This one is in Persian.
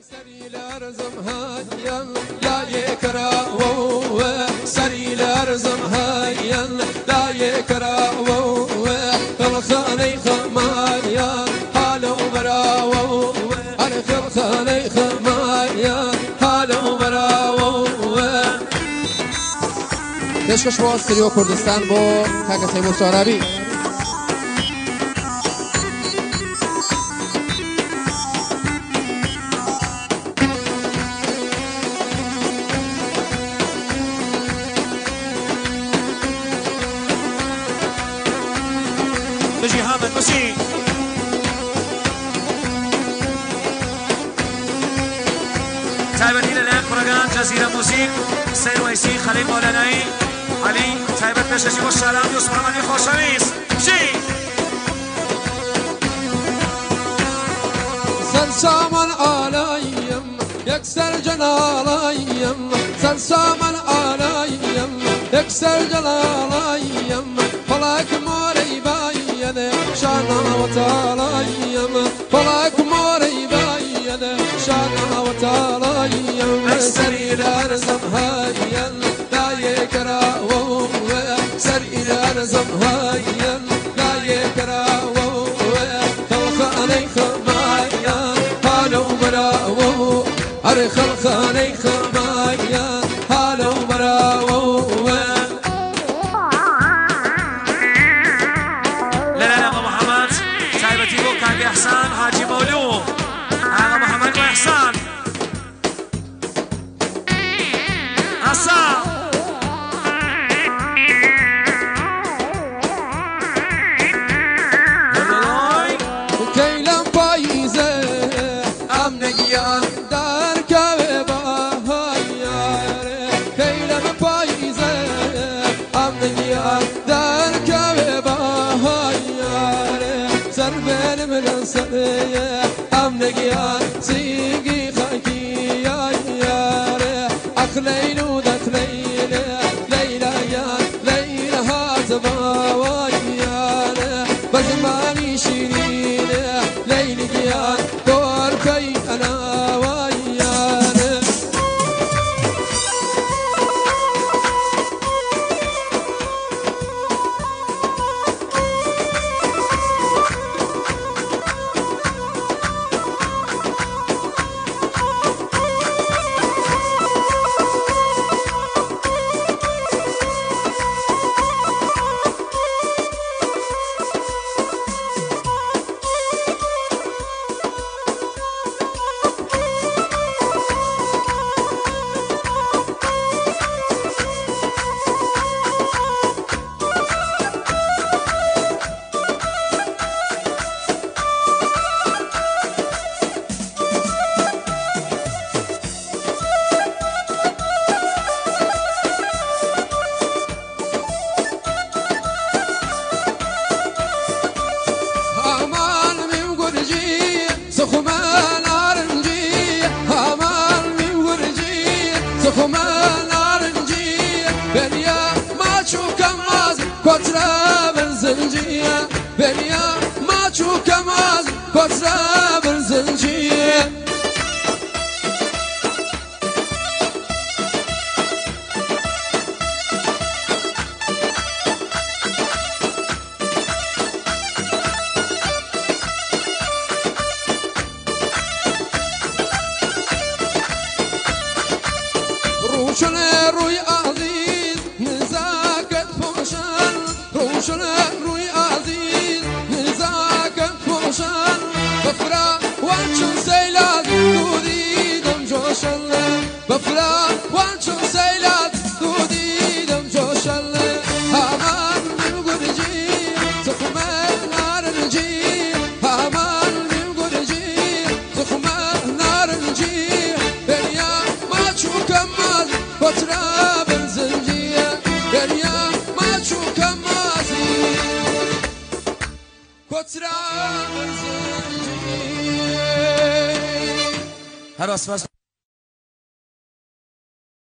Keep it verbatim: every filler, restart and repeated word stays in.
سری لرزم هایم لای کراو سری لرزم هایم لای کراو خلخانه خمایا حالو براو ار خلخانه خمایا حالو براو دشکش با استریو کردستان با کاکا تیمور سارابی بجي حامد بجي تايبتي للآن فرقان جزيرة موسيق سير ويسي خليل مولاناي علي تايبت بششي والشارع يوسف رماني خوشويس بجي Sen saman alayım, yekser can alayım. Sen saman alayım, yekser can alayım. Falak morey bayene, şana vatalayım. Falak morey bayene, şana vatalayım. Seriler zamhayen, daye karavu. Seriler zamhayen, daye karavu. Kalkaney khamaya, halu براو. Ar kalkaney khamaya, halu براو. إحسان حاجي مولوم هذا محمد وإحسان حسان Keylem payze amne giyan dar kave bahayare Keylem payze amne giyan dar kave bahayare Ser benim nasıye amne giyan sigi khaki yare Akleylu dakleyle leyla ya leyla hazbawayare Bazmani şirin leyli giyan dor kay ana wayare Kotra benzinciye beni ya maçukamaz kotra benzinciye Ruşune ruy aziz nezaket poşan Ruşune ruy aziz nezaket poşan Bafra wançun seylat dudidem coşan Bafra wançun seylat dudidem coşan Aman min gurci sıkma narınci Aman min gurci sıkma narınci Ben ya maçukamaz kotra benzinciye Ben ya maçukamaz kotra benzinciye هر اسمس